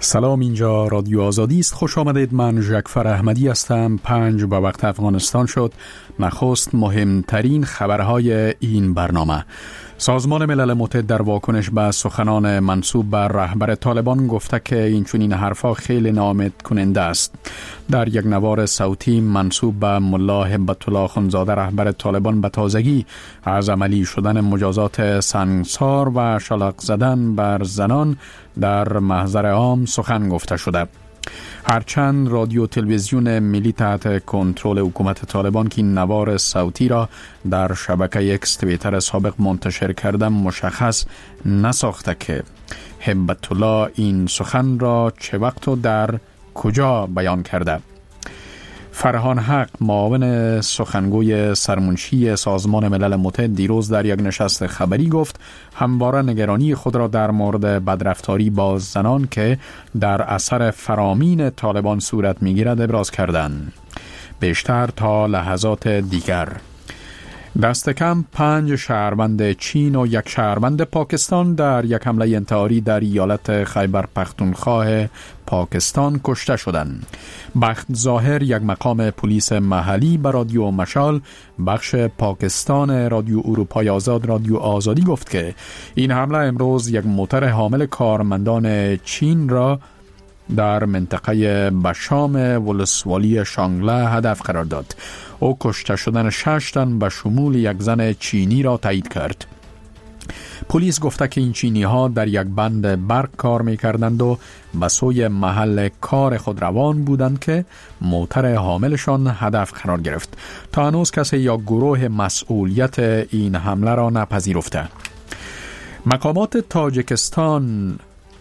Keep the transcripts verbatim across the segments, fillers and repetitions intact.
سلام، اینجا رادیو آزادی است. خوش آمدید. من ژکفر احمدی هستم. پنج به وقت افغانستان شد. نخست مهمترین خبرهای این برنامه. سازمان ملل متحد در واکنش به سخنان منسوب به رهبر طالبان گفته که این چنین حرفا خیلی ناامید کننده است. در یک نوار صوتی منسوب به ملا هبت الله اخندزاده رهبر طالبان به تازگی از عملی شدن مجازات سنگسار و شلاق زدن بر زنان در محضر عام سخن گفته شده. هرچند رادیو تلویزیون ملی تحت کنترل حکومت طالبان که این نوار صوتی را در شبکه اکس توییتر سابق منتشر کرده مشخص نساخته که هبت الله این سخن را چه وقت و در کجا بیان کرده. فرهان حق، معاون سخنگوی سرمنشی سازمان ملل متحد، دیروز در یک نشست خبری گفت همواره نگرانی خود را در مورد بدرفتاری با زنان که در اثر فرامین طالبان صورت می‌گیرد ابراز کردند. بیشتر تا لحظات دیگر. دست کم پنج شهروند چین و یک شهروند پاکستان در یک حمله انتحاری در ایالت خیبر پختونخوا پاکستان کشته شدند. بخت ظاهر، یک مقام پلیس محلی، به رادیو مشال بخش پاکستان رادیو اروپای آزاد رادیو آزادی گفت که این حمله امروز یک موتر حامل کارمندان چین را در منطقه بشام ولسوالی شانگله هدف قرار داد. او کشته شدن شش تن به شمول یک زن چینی را تایید کرد. پلیس گفته که این چینی ها در یک بند برق کار می کردند و به سوی محل کار خود روان بودند که موتر حاملشان هدف قرار گرفت. تا هنوز کسی یا گروه مسئولیت این حمله را نپذیرفته. مقامات تاجیکستان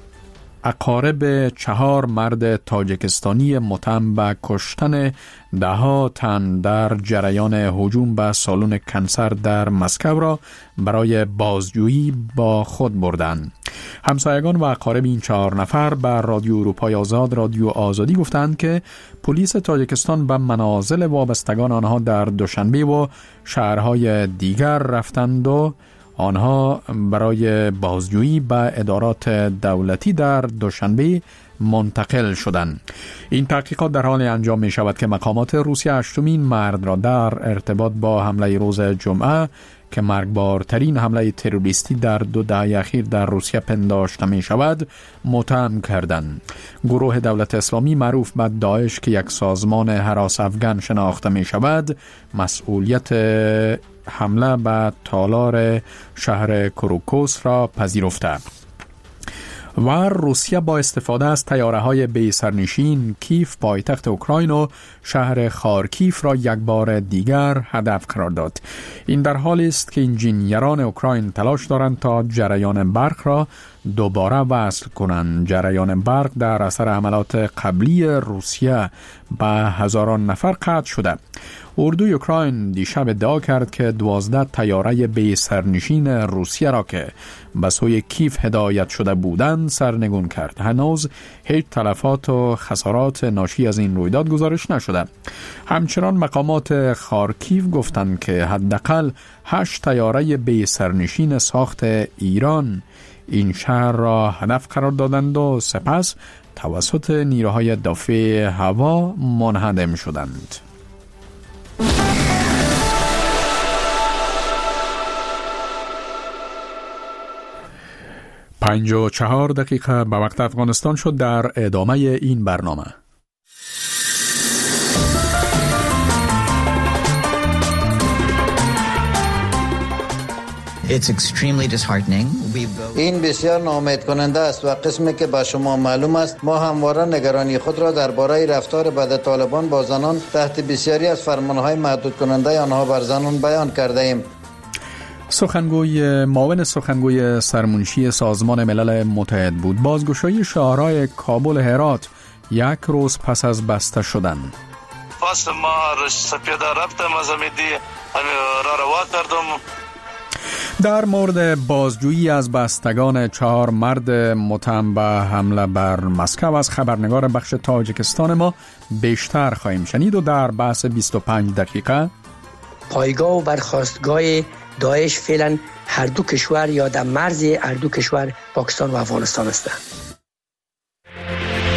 اقارب چهار مرد تاجیکستانی متهم به کشتن ده ها تن در جریان هجوم به سالن کنسر در مسکو را برای بازجویی با خود بردند. همسایگان و اقارب این چهار نفر به رادیو اروپای آزاد رادیو آزادی گفتند که پلیس تاجیکستان به منازل وابستگان آنها در دوشنبه و شهرهای دیگر رفتند و آنها برای بازجویی به ادارات دولتی در دوشنبه منتقل شدند. این تحقیقات در حال انجام می شود که مقامات روسیه هشتمین مرد را در ارتباط با حمله روز جمعه که مرگبارترین حمله تروریستی در دو دهه اخیر در روسیه پنداشته می شود متهم کردند. گروه دولت اسلامی معروف به داعش که یک سازمان هراس افغان شناخته می شود مسئولیت حمله به تالار شهر کروکوس را پذیرفته و روسیه با استفاده از طیاره‌های بی سرنشین کیف پایتخت اوکراین و شهر خارکیف را یک بار دیگر هدف قرار داد. این در حالی است که انجینیران اوکراین تلاش دارند تا جریان برق را دوباره وصل کنند. جریان برق در اثر حملات قبلی روسیه به هزاران نفر قطع شده. اردوی اوکراین دیشب ادعا کرد که دوازده طیاره بی سرنشین روسیه را که به سوی کیف هدایت شده بودند سرنگون کرد. هنوز هیچ تلفات و خسارات ناشی از این رویداد گزارش نشده. همچنان مقامات خارکیف گفتند که حداقل هشت طیاره بی سرنشین ساخت ایران این شهر را هدف قرار دادند و سپس توسط نیروهای دفاع هوا منهدم شدند. پنج و چهار دقیقه به وقت افغانستان شد. در ادامه این برنامه این بسیار ناامید کننده است و قسمی که به شما معلوم است ما همواره نگرانی خود را درباره رفتار بد طالبان با زنان تحت بسیاری از فرمانهای محدود کننده آنها بر زنان بیان کرده ایم. سخنگوی معاون سخنگوی سرمنشی سازمان ملل متحد بود. بازگشایی شهرهای کابل و هرات یک روز پس از بسته شدن. پس ما سپیده رفتم از امیدی را روا کردم. در مورد بازجویی از بستگان چهار مرد متهم به حمله بر مسکو از خبرنگار بخش تاجیکستان ما بیشتر خواهیم شنید و در بحث بیست و پنج دقیقه پایگاه و برخاستگاه داعش فعلا هر دو کشور یا در مرز هر دو کشور پاکستان و افغانستان هستند.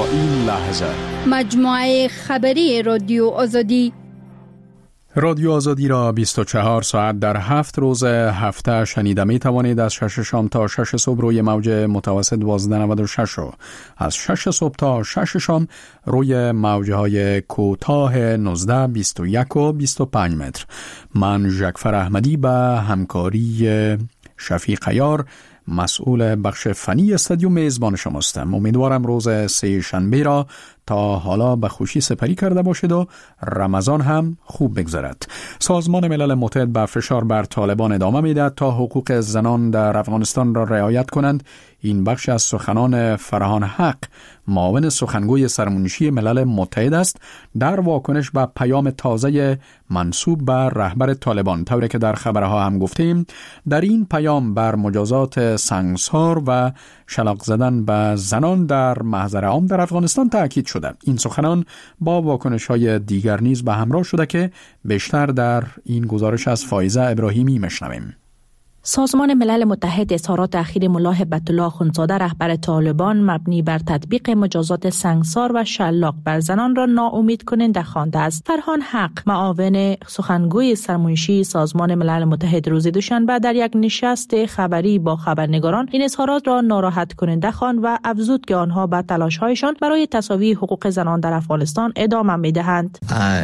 تا این لحظه. مجموعه خبری رادیو آزادی. رادیو آزادی را بیست و چهار ساعت در هفت روز هفته شنیده می توانید. از شش شام تا شش صبح روی موج متوسط دوازده نود و شش و از شش صبح تا شش شام روی موجه های کوتاه نوزده، بیست و یک و بیست و پنج متر. من ژکفر احمدی به همکاری شفیق عیار مسئول بخش فنی استودیو میزبان شماستم. امیدوارم روز سه شنبه را تا حالا به خوشی سپری کرده باشید و رمضان هم خوب بگذرد. سازمان ملل متحد به فشار بر طالبان ادامه میدهد تا حقوق زنان در افغانستان را رعایت کنند. این بخش از سخنان فرهان حق، معاون سخنگوی سرمنشی ملل متحد است، در واکنش به پیام تازه منسوب به رهبر طالبان. طوری که در خبرها هم گفتیم، در این پیام بر مجازات سنگسار و شلاق زدن به زنان در محضر عام در افغانستان تاکید شده. این سخنان با واکنش‌های دیگر نیز به همراه شده که بیشتر در این گزارش از فایزه ابراهیمی میشنویم. سازمان ملل متحد اظهارات اخیر ملا هبت الله اخوندزاده رهبر طالبان مبنی بر تطبیق مجازات سنگسار و شلاق بر زنان را ناامید کننده خوانده است. فرهان حق، معاون سخنگوی سرمنشی سازمان ملل متحد، روز دوشنبه در یک نشست خبری با خبرنگاران این اظهارات را ناراحت کننده خواند و افزود که آنها به تلاش‌هایشان برای تساوی حقوق زنان در افغانستان ادامه می‌دهند.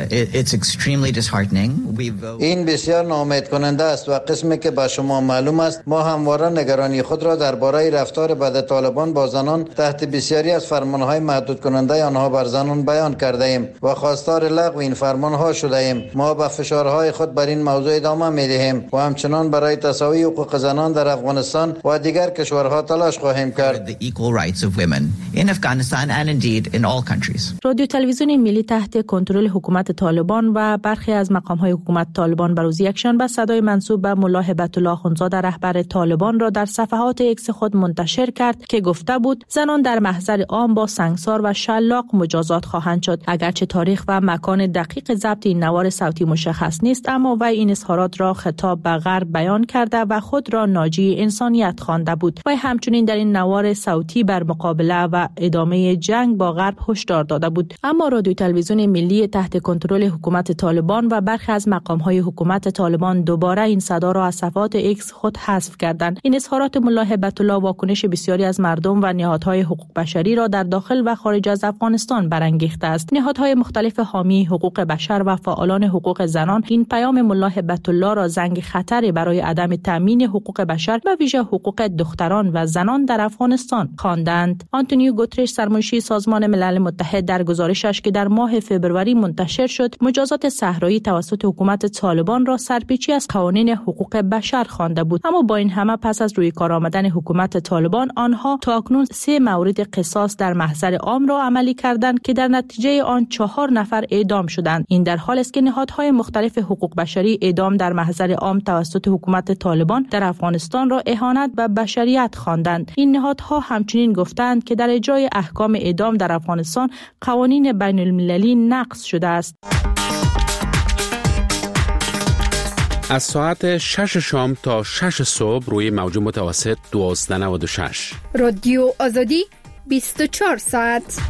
این بسیار ناامید کننده است و قسمی که با شما معلوم است ما همواره نگرانی خود را درباره رفتار بد طالبان با زنان تحت بسیاری از فرمانهای محدود کننده آنها بر زنان بیان کرده ایم و خواستار لغو این فرمانها شده ایم. ما با فشارهای خود بر این موضوع ادامه می دهیم و همچنان برای تساوی حقوق زنان در افغانستان و دیگر کشورها تلاش خواهیم کرد. رادیو تلویزیون ملی تحت کنترل حکومت طالبان و برخی از مقام‌های حکومت طالبان بر روز یکشنبه صدای منسوب به ملا هبت الله اخوندزاده رهبر طالبان را در صفحات ایکس خود منتشر کرد که گفته بود زنان در محضر عام با سنگسار و شلاق مجازات خواهند شد. اگرچه تاریخ و مکان دقیق ضبط این نوار صوتی مشخص نیست، اما وی این اظهارات را خطاب به غرب بیان کرده و خود را ناجی انسانیت خوانده بود. وی همچنین در این نوار صوتی بر مقابله و ادامه جنگ با غرب هشدار داده بود. اما رادیو تلویزیون ملی تحت کنترل حکومت طالبان و برخی از مقام‌های حکومت طالبان دوباره این صدا را از صفحات ایکس خود حذف کردند. این اظهارات ملا هبت الله واکنش بسیاری از مردم و نهادهای حقوق بشری را در داخل و خارج از افغانستان برانگیخته است. نهادهای مختلف حامی حقوق بشر و فعالان حقوق زنان این پیام ملا هبت الله را زنگ خطری برای عدم تامین حقوق بشر و ویژه حقوق دختران و زنان در افغانستان خواندند. آنتونیو گوترش، سرمنشی سازمان ملل متحد، در گزارشش که در ماه فوریه منتشر شد، مجازات صحرایی توسط حکومت طالبان را سرپیچی از قوانین حقوق بشر خوانده بود. اما با این همه پس از روی کار آمدن حکومت طالبان، آنها تاکنون سه مورد قصاص در محضر عام را عملی کردند که در نتیجه آن چهار نفر اعدام شدند. این در حالی است که نهادهای مختلف حقوق بشری اعدام در محضر عام توسط حکومت طالبان در افغانستان را اهانت به بشریت خواندند. این نهادها همچنین گفتند که در اجرای احکام اعدام در افغانستان قوانین بین المللی نقض شده است. از ساعت شش شام تا شش صبح روی موج متوسط دوازده نود و شش. رادیو آزادی بیست و چهار ساعت.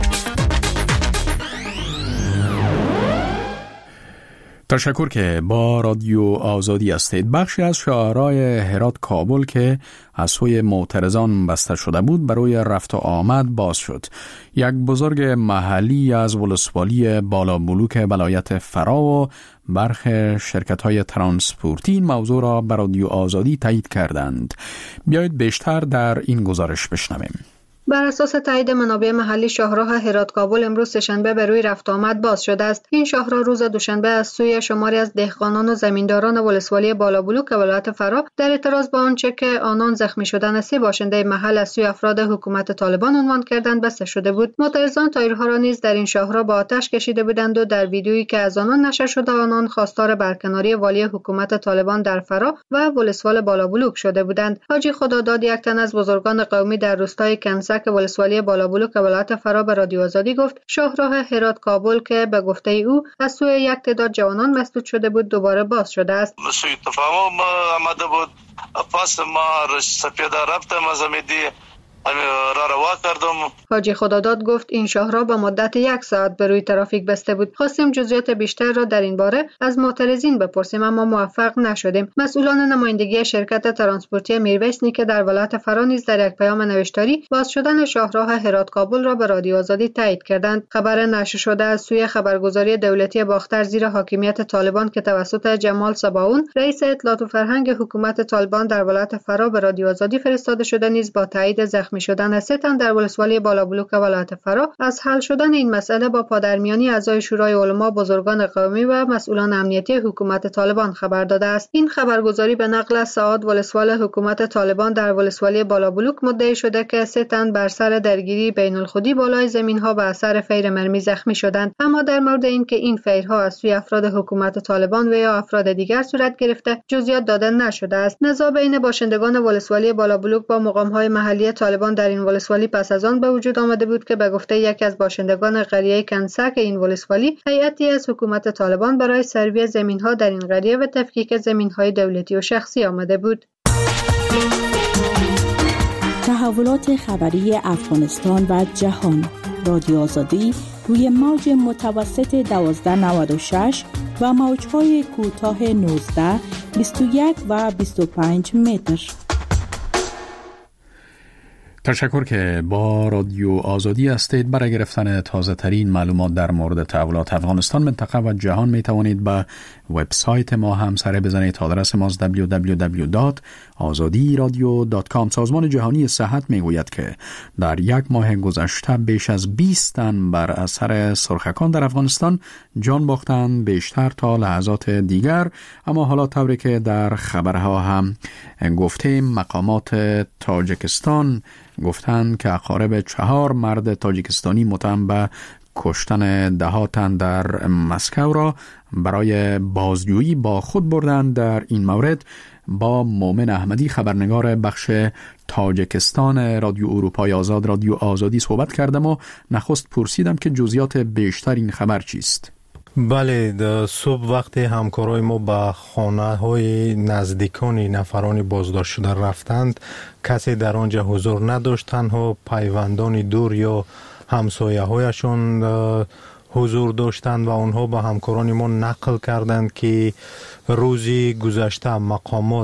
تشکر که با رادیو آزادی هستید. بخشی از شاهرای هرات کابل که از سوی معترضان بسته شده بود برای رفت و آمد باز شد. یک بزرگ محلی از ولسوالی بالابلوک ولایت فرا و برخی شرکت‌های ترانسپورتی این موضوع را به رادیو آزادی تایید کردند. بیایید بیشتر در این گزارش بشنویم. بر اساس تایید منابع محلی، شاهراه هرات کابل امروز سه‌شنبه به روی رفت آمد باز شده است. این شاهراه روز دوشنبه از سوی شماری از دهقانان و زمینداران ولسوالی بالابلوک ولایت فرا در اعتراض به آنچه که آنان زخمی شدن سه باشنده محل از سوی افراد حکومت طالبان عنوان کردند بسته شده بود. معترضان تایرها را نیز در این شاهراه با آتش کشیده بودند و در ویدیویی که از آنان نشر شده آنان خواستار برکناری والی حکومت طالبان در فرا و ولسوال بالابلوک شده بودند. حاجی خداداد، یک تن از بزرگان قومی در روستای کنسک که ولسوالی بالابلوک ولایت فرا به رادیو آزادی گفت شاهراه هرات کابل که به گفته او از سوی یک تعداد جوانان مسدود شده بود دوباره باز شده است. سوی تفاهم آمده بود. پس ما سپیده رفتم از امیدی را روا کردم. حاجی خداداد گفت این شاهراه به مدت یک ساعت به روی ترافیک بسته بود. خواستیم جزئیات بیشتر را در این باره از معترضین بپرسیم اما موفق نشدیم. مسئولان نمایندگی شرکت ترانسپورتی میرویس که در ولایت فرا نیز در یک پیام نوشتاری باز شدن شاهراه هرات کابل را به رادیو آزادی تایید کردند. خبر نشر شده از سوی خبرگزاری دولتی باختر زیر حاکمیت طالبان که توسط جمال صباون رئیس اطلاعات و فرهنگ حکومت طالبان در ولایت فرا به رادیو آزادی فرستاده شده نیز با تایید زخمی شدن سه تن در ولسوالی بالابلوک ولایت فرا از حل شدن این مسئله با پادرمیانی اعضای شورای علما، بزرگان قومی و مسئولان امنیتی حکومت طالبان خبر داده است. این خبرگزاری به نقل از سعاد ولسوال حکومت طالبان در ولسوالی بالابلوک مدعی شده که سه تن بر سر درگیری بین الخودی بالای زمین‌ها به اثر فیر مرمی زخمی شدند. اما در مورد اینکه این فیرها از سوی افراد حکومت طالبان و یا افراد دیگر صورت گرفته جزئیات داده نشده است. نزاع بین باشندگان ولسوالی بالابلوک با مقام‌های محلی طالبان در این ولسوالی پس از آن به وجود آمده بود که به گفته یکی از باشندگان قریه کنسک این ولسوالی هیئتی از حکومت طالبان برای سروی زمین‌ها در این قریه و تفکیک زمین‌های دولتی و شخصی آمده بود. تحولات خبری افغانستان و جهان. رادیو آزادی روی موج متوسط دوازده نود و شش و موج‌های کوتاه نوزده، بیست و یک و بیست و پنج متر. تشکر که با رادیو آزادی هستید. برای گرفتن تازه ترین معلومات در مورد تحولات افغانستان، منطقه و جهان می توانید به وبسایت ما هم سر بزنید. آدرس ماست دبلیو دبلیو دبلیو دات آزادی رادیو دات کام. سازمان جهانی صحت می گوید که در یک ماه گذشته بیش از بیست تن بر اثر سرخکان در افغانستان جان باختند، بیشتر تا لحظات دیگر. اما حالا طوری که در خبرها هم گفتیم، مقامات تاجیکستان گفتند که اقارب چهار مرد تاجیکستانی متهم به کشتن ده ها تن در مسکو را برای بازجویی با خود بردند. در این مورد با مومن احمدی، خبرنگار بخش تاجیکستان رادیو اروپای آزاد رادیو آزادی صحبت کردم و نخست پرسیدم که جزئیات بیشتر این خبر چیست. بله، صبح وقت همکارای ما به خانه های نزدیکان نفران بازداشت شده رفتند، کسی در آنجا حضور نداشت، تنها پیوندان دور یا همسایه هایشون حضور داشتند و آنها به همکاران ما نقل کردند که روزی گذشته مقامات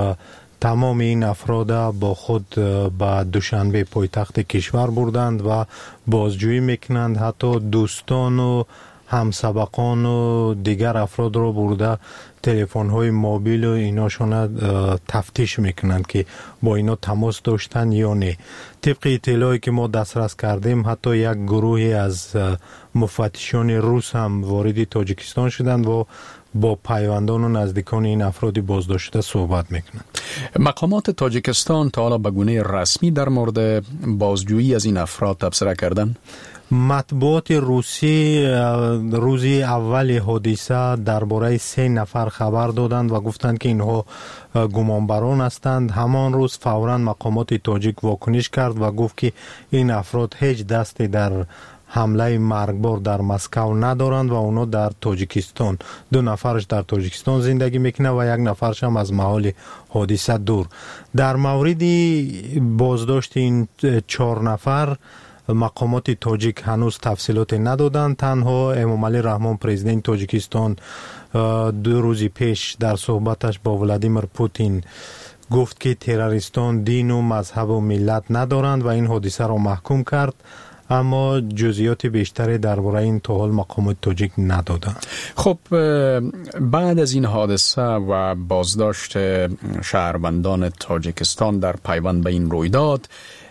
تمام این افراد با خود به دوشنبه پایتخت کشور بردند و بازجویی میکنند. حتی دوستان و همسبقان و دیگر افراد رو برده تلفن های موبیل و ایناشون تفتیش میکنند که با اینا تماس داشتن یا نه. طبق اطلاعی که ما دسترس کردیم، حتی یک گروهی از مفتشان روس هم وارد تاجیکستان شدند و با پیوندان و نزدیکان این افرادی بازداشت شده صحبت میکنند. مقامات تاجیکستان تا حالا به گونه رسمی در مورد بازجویی از این افراد تبصره کردند؟ مطبوعات روسی روزی اول حادثه درباره سه نفر خبر دادند و گفتند که اینها گمانبران هستند. همان روز فوراً مقامات تاجیک واکنش کرد و گفت که این افراد هیچ دستی در حمله مرگبار در مسکو ندارند و اونا در تاجیکستان، دو نفرش در تاجیکستان زندگی میکنه و یک نفرش هم از محل حادثه دور. در مورد بازداشت این چهار نفر مقامات تاجیک هنوز تفصیلات ندادند. تنها امامعلی رحمان پرزیدنت تاجیکستان دو روزی پیش در صحبتش با ولادیمیر پوتین گفت که تروریستان دین و مذهب و ملت ندارند و این حادثه را محکوم کرد، اما جزئیات بیشتری درباره این تا حال مقامات تاجیک ندادند. خب بعد از این حادثه و بازداشت شهروندان تاجیکستان در پیوند به این رویداد،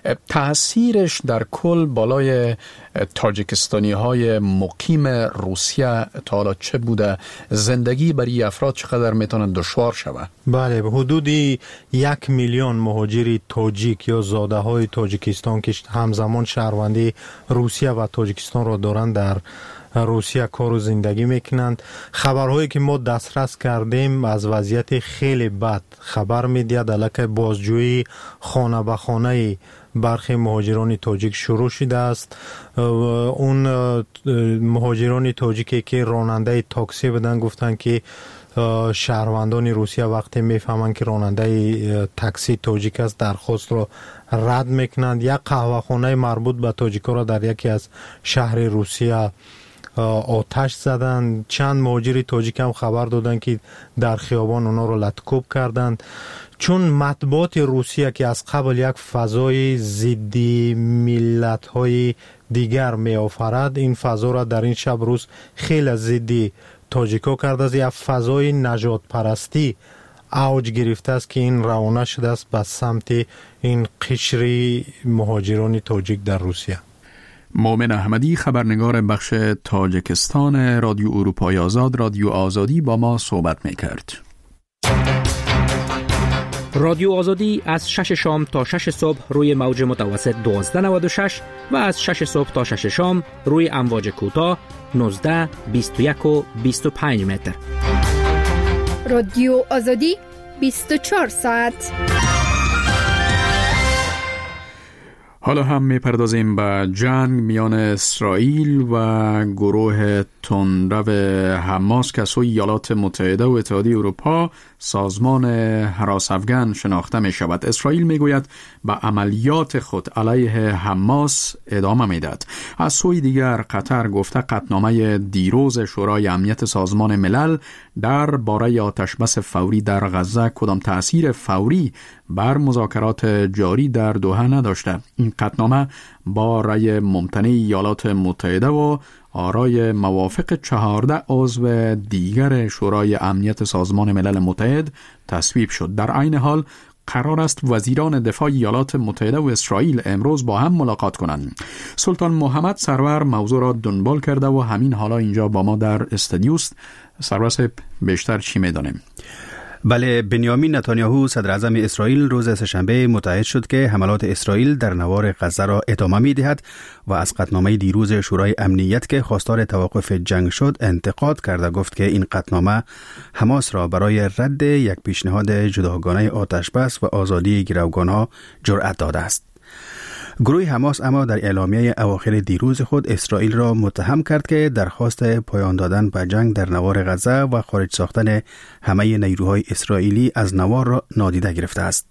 تأثیرش در کل بالای تاجیکستانی های مقیم روسیه تا حالا چه بوده؟ زندگی برای افراد چقدر میتونه دشوار شود؟ بله، حدود یک میلیون مهاجر تاجیک یا زاده های تاجیکستان که همزمان شهروندی روسیه و تاجیکستان را دارند در روسیه کار و زندگی میکنند. خبرهایی که ما دسترس کردیم از وضعیت خیلی بد خبر میدهد. علیه بازجویی خانه به خانه برخی مهاجران تاجیک شروع شده است. اون مهاجران تاجیکی که راننده تاکسی بودن گفتن که شهروندان روسیه وقتی میفهمند که راننده تاکسی تاجیک است درخواست را رد میکنند. یک قهوه خانه مربوط به تاجیکا را در یکی از شهر روسیه آتش زدند. چند مهاجر تاجیک هم خبر دادند که در خیابان اونا را لطکوب کردند. چون مطبوعات روسیه که از قبل یک فضای ضدی ملت‌های دیگر می آفرد، این فضا را در این شب روز خیلی ضدی تاجیکا کرده است. یک فضای نجات پرستی اوج گرفته است که این روانه شده است به سمت این قشر مهاجران تاجیک در روسیه. مومن احمدی، خبرنگار بخش تاجیکستان رادیو اروپای آزاد رادیو آزادی با ما صحبت میکرد. رادیو آزادی از شش شام تا شش صبح روی موج متوسط دوازده نود و شش و از شش صبح تا شش شام روی امواج کوتاه نوزده، بیست و یک و بیست و پنج متر. رادیو آزادی بیست و چهار ساعت. حالا هم میپردازیم به جنگ میان اسرائیل و گروه تندرو حماس که سوی ایالات متحده و اتحادیه اروپا سازمان حراس افغان شناخته می شود. اسرائیل می گوید به عملیات خود علیه حماس ادامه می دهد. از سوی دیگر قطر گفته قطعنامه دیروز شورای امنیت سازمان ملل در باره آتشبس فوری در غزه کدام تأثیر فوری بر مذاکرات جاری در دوحه نداشته. این قطعنامه با رأی ممتنع ایالات متحده و آرای موافق چهارده عضو دیگر شورای امنیت سازمان ملل متحد تصویب شد. در عین حال قرار است وزیران دفاع ایالات متحده و اسرائیل امروز با هم ملاقات کنند. سلطان محمد سرور موضوع را دنبال کرده و همین حالا اینجا با ما در استودیوست. سرور صاحب، بیشتر چی می‌دانیم؟ بله، بنیامین نتانیاهو صدر اعظم اسرائیل روز سه‌شنبه متعهد شد که حملات اسرائیل در نوار غزه را ادامه می‌دهد و از قطعنامه دیروز شورای امنیت که خواستار توقف جنگ شد انتقاد کرده. گفت که این قطعنامه حماس را برای رد یک پیشنهاد جداگانه آتشبس و آزادی گروگان‌ها جرأت داده است. گروه حماس اما در اعلامیه اواخر دیروز خود اسرائیل را متهم کرد که درخواست پایان دادن به جنگ در نوار غزه و خارج ساختن همه نیروهای اسرائیلی از نوار را نادیده گرفته است.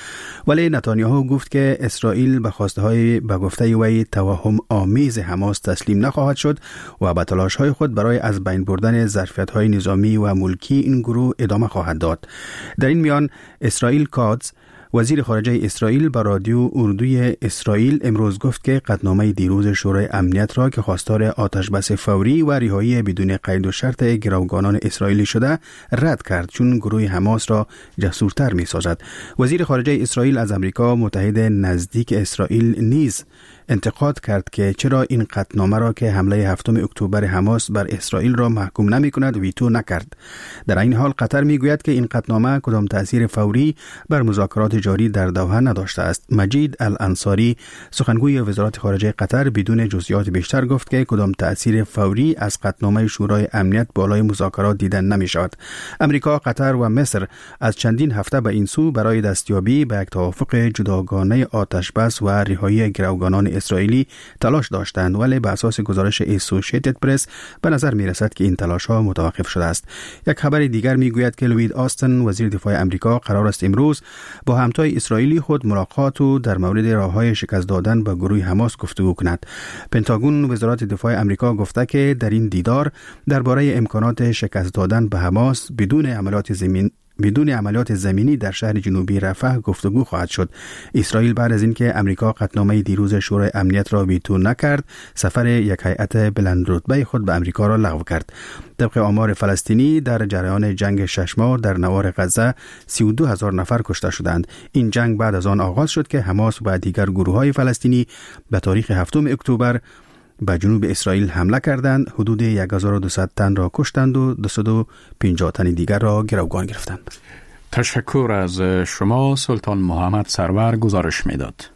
ولی نتانیاهو گفت که اسرائیل به خواسته های به گفته وی توهم آمیز حماس تسلیم نخواهد شد و به تلاش های خود برای از بین بردن ظرفیت های نظامی و ملکی این گروه ادامه خواهد داد. در این میان اسرائیل کاتز وزیر خارجه اسرائیل به رادیو اردوی اسرائیل امروز گفت که قطعنامه دیروز شورای امنیت را که خواستار آتشبس فوری و رهایی بدون قید و شرط گروگانان اسرائیلی شده رد کرد، چون گروه حماس را جسورتر می سازد. وزیر خارجه اسرائیل از امریکا متحد نزدیک اسرائیل نیز انتقاد کرد که چرا این قطعنامه را که حمله هفتم اکتبر حماس بر اسرائیل را محکوم نمی کند ویتو نکرد. در این حال قطر می گوید که این قطعنامه کدام تأثیر فوری بر مذاکرات جاری در دوحه نداشته است. مجید الانصاری سخنگوی وزارت خارجه قطر بدون جزئیات بیشتر گفت که کدام تأثیر فوری از قطعنامه شورای امنیت بالای مذاکرات دیدن نمی شود. امریکا، قطر و مصر از چندین هفته به این سو برای دستیابی به یک توافق جداگانه آتشبس و رهایی گروگانان اسرائیلی تلاش داشتند، ولی به اساس گزارش اسوسییتد پرس به نظر می رسد که این تلاش ها متوقف شده است. یک خبر دیگر می گوید که لوید آستن وزیر دفاع امریکا قرار است امروز با همتای اسرائیلی خود ملاقات و در مورد راه‌های شکست دادن به گروه حماس گفتگو کند. پنتاگون وزارت دفاع امریکا گفته که در این دیدار درباره امکانات شکست دادن به حماس بدون عملیات زمین بدون عملیات زمینی در شهر جنوبی رفح گفتگو خواهد شد. اسرائیل بعد از اینکه امریکا قطعنامه دیروز شورای امنیت را ویتو نکرد، سفر یک هیئت بلند رتبه خود به امریکا را لغو کرد. طبق آمار فلسطینی در جریان جنگ شش ماه در نوار غزه سی و دو هزار نفر کشته شدند. این جنگ بعد از آن آغاز شد که حماس و دیگر گروه‌های فلسطینی به تاریخ هفتم اکتبر به جنوب اسرائیل حمله کردند، حدود هزار و دویست تن را کشتند و دویست و پنجاه تن دیگر را گروگان گرفتند. تشکر از شما. سلطان محمد سرور گزارش میداد.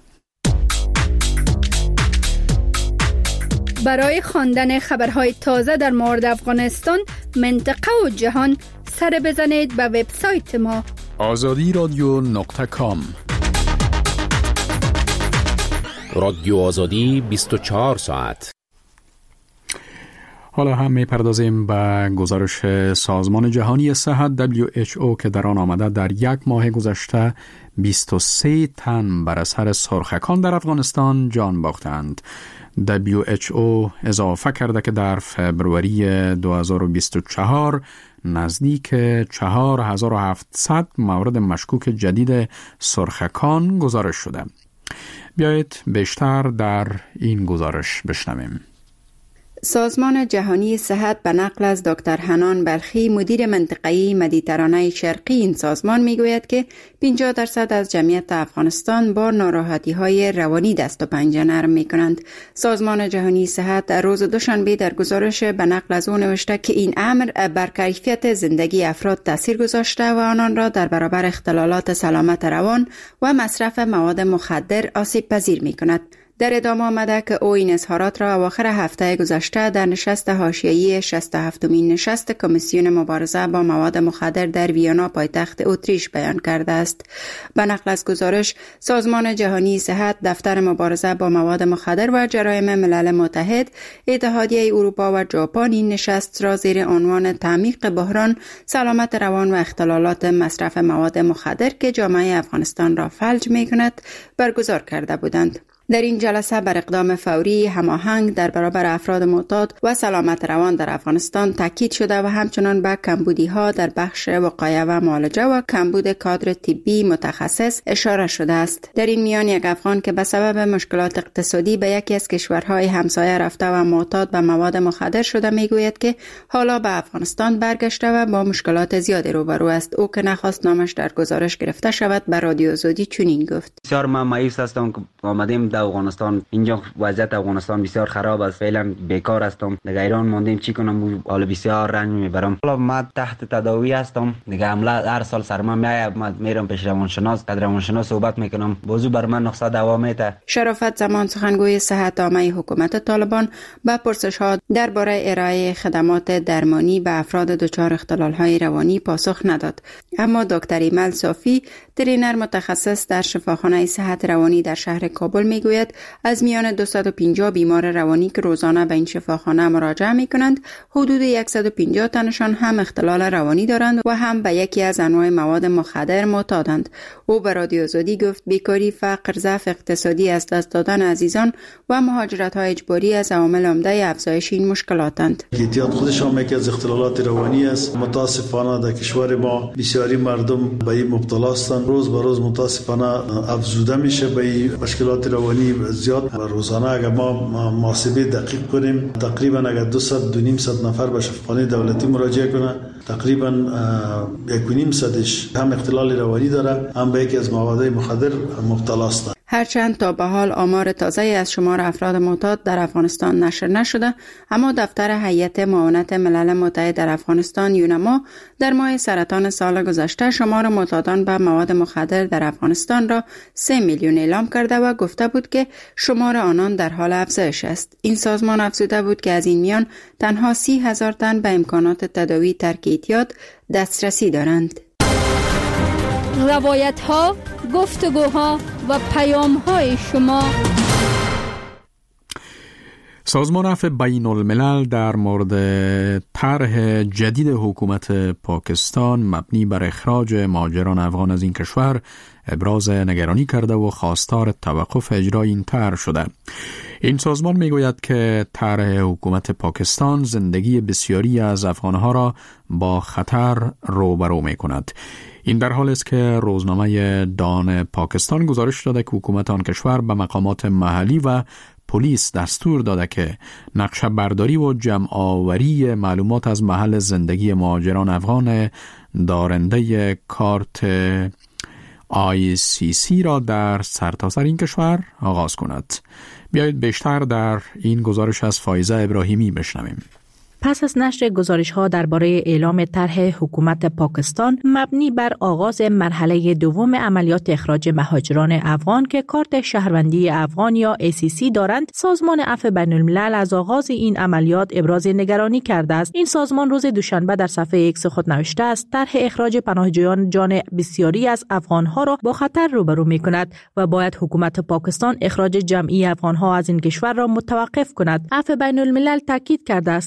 برای خواندن خبرهای تازه در مورد افغانستان، منطقه و جهان سر بزنید به وبسایت ما آزادی رادیو نقطه کام. رادیو آزادی بیست و چهار ساعت. حالا هم میپردازیم به گزارش سازمان جهانی صحت دبلیو اچ او که در آن آمده در یک ماه گذشته بیست و سه تن بر اثر سرخکان در افغانستان جان باختند. دبلیو اچ او اضافه کرده که در فبروری دو هزار و بیست و چهار نزدیک چهار هزار و هفتصد مورد مشکوک جدید سرخکان گزارش شده. بیایید بیشتر در این گزارش بشنویم. سازمان جهانی صحت به نقل از دکتر حنان بلخی مدیر منطقه‌ای مدیترانه شرقی این سازمان میگوید که پنجاه درصد از جمعیت افغانستان با ناراحتی‌های روانی دست و پنجه نرم می‌کنند. سازمان جهانی صحت در روز دوشنبه در گزارش به نقل از او نوشته که این امر بر کیفیت زندگی افراد تاثیر گذاشته و آنان را در برابر اختلالات سلامت روان و مصرف مواد مخدر آسیب پذیر می‌کند. در ادامه آمده که او این اظهارات را اواخر هفته گذشته در نشست حاشیه‌ای شصت و هفتمین نشست کمیسیون مبارزه با مواد مخدر در ویانا پایتخت اتریش بیان کرده است. به نقل از گزارش، سازمان جهانی صحت، دفتر مبارزه با مواد مخدر و جرایم ملل متحد، اتحادیه اروپا و ژاپن این نشست را زیر عنوان تعمیق بحران سلامت روان و اختلالات مصرف مواد مخدر که جامعه افغانستان را فلج می‌کند برگزار کرده بودند. در این جلسه بر اقدام فوری هماهنگ در برابر افراد معتاد و سلامت روان در افغانستان تاکید شده و همچنان به کمبودی‌ها در بخش وقایه و معالجه و کمبود کادر طبی متخصص اشاره شده است. در این میان یک افغان که به سبب مشکلات اقتصادی به یکی از کشورهای همسایه رفته و معتاد به مواد مخدر شده میگوید که حالا به افغانستان برگشته و با مشکلات زیادی روبرو است. او که نخواست نامش در گزارش گرفته شود به رادیو آزادی چنین گفت: بسیار من مایوس هستم که آمدیم افغانستان. اینجا وضعیت افغانستان بسیار خراب است. فعلا بیکار هستم. دیگه ایران موندیم چی کنم؟ حالا بسیار رنج میبرم. حالا من تحت تداوی هستم. دیگه عملا هر سال سر من میاد. من میرم پیش روانشناس، قدر روانشناس صحبت میکنم. موضوع بر من نقصه دوام میده. شرافت زمان سخنگوی صحت عامه حکومت طالبان به پرسش‌ها درباره ارائه خدمات درمانی به افراد دچار اختلال‌های روانی پاسخ نداد. اما دکتر ایمل صافی، ترینر متخصص در شفاخانه صحت روانی در شهر کابل میگوید از میان دویست و پنجاه بیمار روانی که روزانه به این شفاخانه مراجعه می کنند، حدود صد و پنجاه تنشان هم اختلال روانی دارند و هم به یکی از انواع مواد مخدر معتادند. او به رادیو آزادی گفت بیکاری، فقر، ضعف اقتصادی، از دست دادن عزیزان و مهاجرت‌های اجباری از عوامل عمده افزایش این مشکلاتند. اعتیاد خودش هم یکی از اختلالات روانی است. متاسفانه در کشور ما بسیاری مردم به این مبتلا هستند. روز به روز متاسفانه افزوده میشه به این مشکلات روانی زیاد و روزانه اگر ما محاسبه دقیق کنیم تقریبا اگر دویست دو نیم صد نفر به شفاخانه دولتی مراجعه کنه تقریبا یک و نیم صدش هم اختلال روانی داره هم به یکی از مواد مخدر مبتلا است. هرچند تا به حال آمار تازه از شمار افراد معتاد در افغانستان نشر نشده، اما دفتر هیئت معاونت ملل متحد در افغانستان یونما در ماه سرطان سال گذشته شمار معتادان به مواد مخدر در افغانستان را سه میلیون اعلام کرده و گفته بود که شمار آنان در حال افزایش است. این سازمان افزوده بود که از این میان تنها سی هزار تن به امکانات تداوی ترک اعتیاد دسترسی دارند. روایت ها، گفتگوها و پیام های شما. سازمان عفو بین الملل در مورد طرح جدید حکومت پاکستان مبنی بر اخراج مهاجران افغان از این کشور ابراز نگرانی کرده و خواستار توقف اجرای این طرح شده. این سازمان میگوید که طرح حکومت پاکستان زندگی بسیاری از افغانها را با خطر روبرو می کند. این در حال است که روزنامه دان پاکستان گزارش داده که حکومت آن کشور به مقامات محلی و پلیس دستور داده که نقشه برداری و جمع آوری معلومات از محل زندگی مهاجران افغان دارنده کارت آی سی سی را در سرتاسر این کشور آغاز کند. بیایید بیشتر در این گزارش از فایزه ابراهیمی بشنویم. پس از نشر گزارش‌ها درباره اعلام طرح حکومت پاکستان مبنی بر آغاز مرحله دوم عملیات اخراج مهاجران افغان که کارت شهروندی افغان یا ای سی سی دارند، سازمان عفو بین الملل از آغاز این عملیات ابراز نگرانی کرده است. این سازمان روز دوشنبه در صفحه ایکس خود نوشته است طرح اخراج پناهجویان جان بسیاری از افغان‌ها را با خطر روبرو می‌کند و باید حکومت پاکستان اخراج جمعی افغان‌ها از این کشور را متوقف کند. عفو بین الملل تاکید کرده است که پناه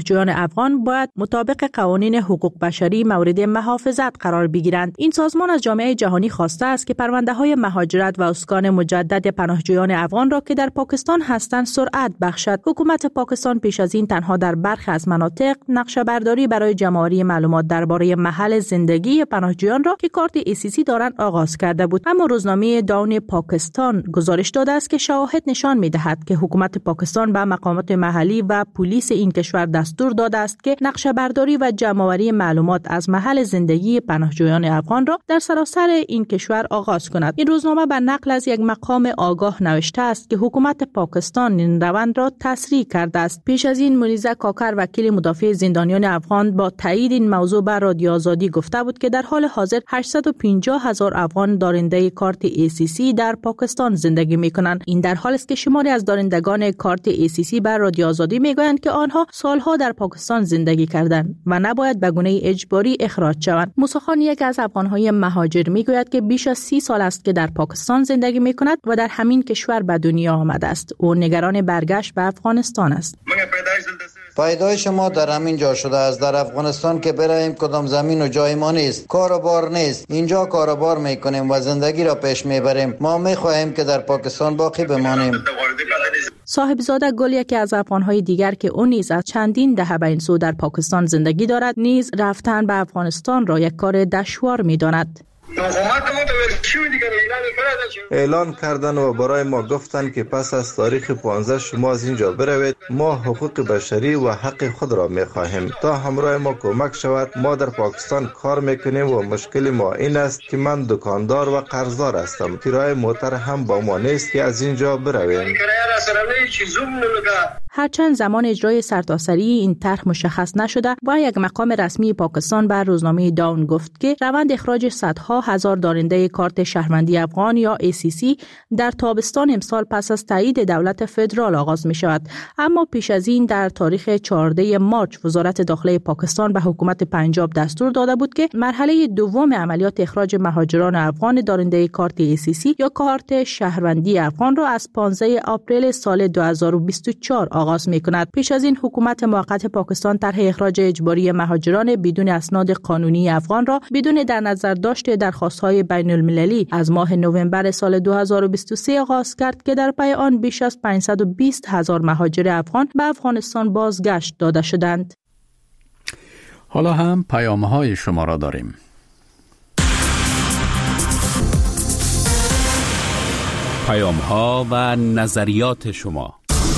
پناهجویان افغان باید مطابق قوانین حقوق بشری مورد محافظت قرار بگیرند. این سازمان از جامعه جهانی خواسته است که پرونده‌های مهاجرت و اسکان مجدد پناهجویان افغان را که در پاکستان هستند سرعت بخشد. حکومت پاکستان پیش از این تنها در برخی از مناطق نقشه برداری برای جمع‌آوری معلومات درباره محل زندگی پناهجویان را که کارت ای سی سی دارند آغاز کرده بود. اما روزنامه داون پاکستان گزارش داده است که شواهد نشان می‌دهد که حکومت پاکستان به مقامات محلی و پلیس این کشور دستور داده است که نقشه برداری و جمع‌آوری معلومات از محل زندگی پناهجویان افغان را در سراسر این کشور آغاز کند. این روزنامه به نقل از یک مقام آگاه نوشته است که حکومت پاکستان این روند را تسریع کرده است. پیش از این منیزه کاکر وکیل مدافع زندانیان افغان با تایید این موضوع به رادیو آزادی گفته بود که در حال حاضر هشتصد و پنجاه هزار افغان دارنده کارت ای سی سی در پاکستان زندگی می‌کنند. این در حالی است که شماری از دارندگان کارت ای سی سی بر رادیو آزادی میگویند که آنها سالها در پاکستان زندگی کردند و نباید به گونه اجباری اخراج شوند. موسی خان یک از افغان‌های مهاجر میگوید که بیش از سی سال است که در پاکستان زندگی می‌کند و در همین کشور به دنیا آمده است. او نگران برگشت به افغانستان است. پیدایش ما در همین جا شده است، در افغانستان که براییم کدام زمین و جای ما نیست، کار و بار نیست. اینجا کار و بار میکنیم و زندگی را پیش میبریم. ما میخواهیم که در پاکستان باقی بمانیم. صاحبزاده گل یکی از افغان‌های دیگر که او نیز از چندین دهه به این سو در پاکستان زندگی دارد نیز رفتن به افغانستان را یک کار دشوار می‌داند. اعلان کردن و برای ما گفتن که پس از تاریخ پانزده شما از اینجا بروید. ما حقوق بشری و حق خود را می خواهیم تا همراه ما کمک شود. ما در پاکستان کار میکنیم و مشکل ما این است که من دکاندار و قرضدار هستم. کرایه موتر هم با ما نیست که از اینجا برویم. هرچند زمان اجرای سرتاسری این طرح مشخص نشده و یک مقام رسمی پاکستان بر روزنامه داون گفت که روند اخراج صدها هزار دارنده کارت شهروندی افغان یا ای سی سی در تابستان امسال پس از تایید دولت فدرال آغاز می شود. اما پیش از این در تاریخ چهاردهم مارس وزارت داخله پاکستان به حکومت پنجاب دستور داده بود که مرحله دوم عملیات اخراج مهاجران افغان دارنده کارت ای سی سی یا کارت شهروندی افغان را از پانزده آپریل سال دو هزار و بیست و چهار آغاز می کند. پیش از این حکومت موقت پاکستان طرح اخراج اجباری مهاجران بدون اسناد قانونی افغان را بدون در نظر داشت درخواست‌های بین المللی از ماه نوامبر سال دو هزار و بیست و سه آغاز کرد که در پی آن بیش از پانصد و بیست هزار مهاجر افغان به افغانستان بازگشت داده شدند. حالا هم پیام‌های شما را داریم. پیام‌ها و نظریات شما.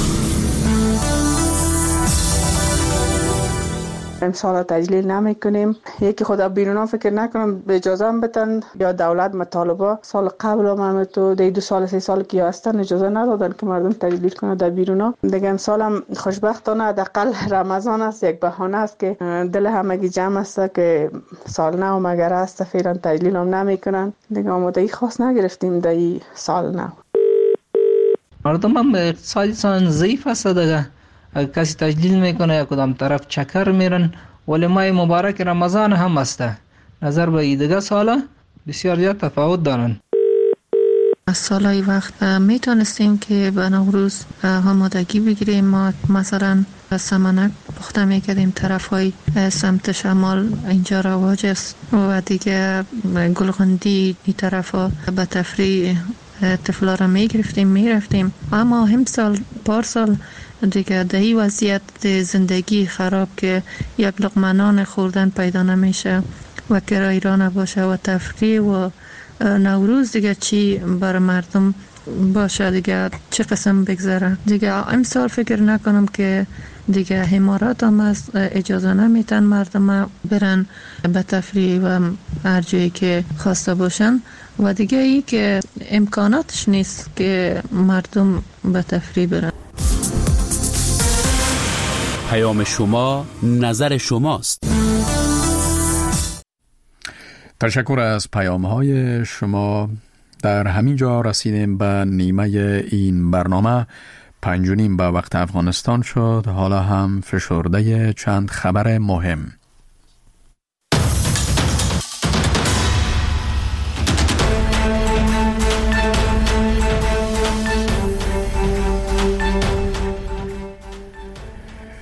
امسال تجلیل نمی کنیم. یکی خدا بیرون فکر نکنم به اجازه هم بتن یا دولت مطالبه سال قبل هم تو دی دو سال سه سال که هستن اجازه ندادن که مردم تجلیل کنه در بیرون. دیگه امسال هم خوشبختانه حداقل رمضان است، یک بهانه است که دل همگی جمع است که سال نو مگر است فعلا تجلیل هم نمی کنن. دیگه آمادگی خاص نگرفتیم در سال نو. مردم هم اقتصادشان ضعیف است دیگه. کسی تجلیل میکنه یا کدام طرف چکر میرن، ولی ماه مبارک رمضان هم است. نظر به دیگه سالا بسیار زیاد تفاوت دارن. از سالهای وقت میتونستیم که به نوروز آمادگی بگیریم. ما مثلا سمنک پخته میکردیم، طرف های سمت شمال اینجا رواج است و دیگه گلغندی این طرف ها به تفریح طفلا را میگرفتیم میرفتیم. اما هم سال پار سال دیگه دهی وضعیت زندگی خراب که یک لقمه نان خوردن پیدا نمیشه و کرایه را نباشه و تفریح و نوروز دیگه چی بر مردم باشه دیگه چه قسم بگذره. دیگه امسال فکر نکنم که دیگه حمارات هم از اجازه نمیتن مردم برن به تفریح و هر جایی که خواسته باشن و دیگه ای که امکاناتش نیست که مردم به تفریح برن. پیام شما نظر شماست. تشکر از پیام‌های شما. در همین جا رسیدیم به نیمه این برنامه. پنج و نیم به وقت افغانستان شد. حالا هم فشرده چند خبر مهم.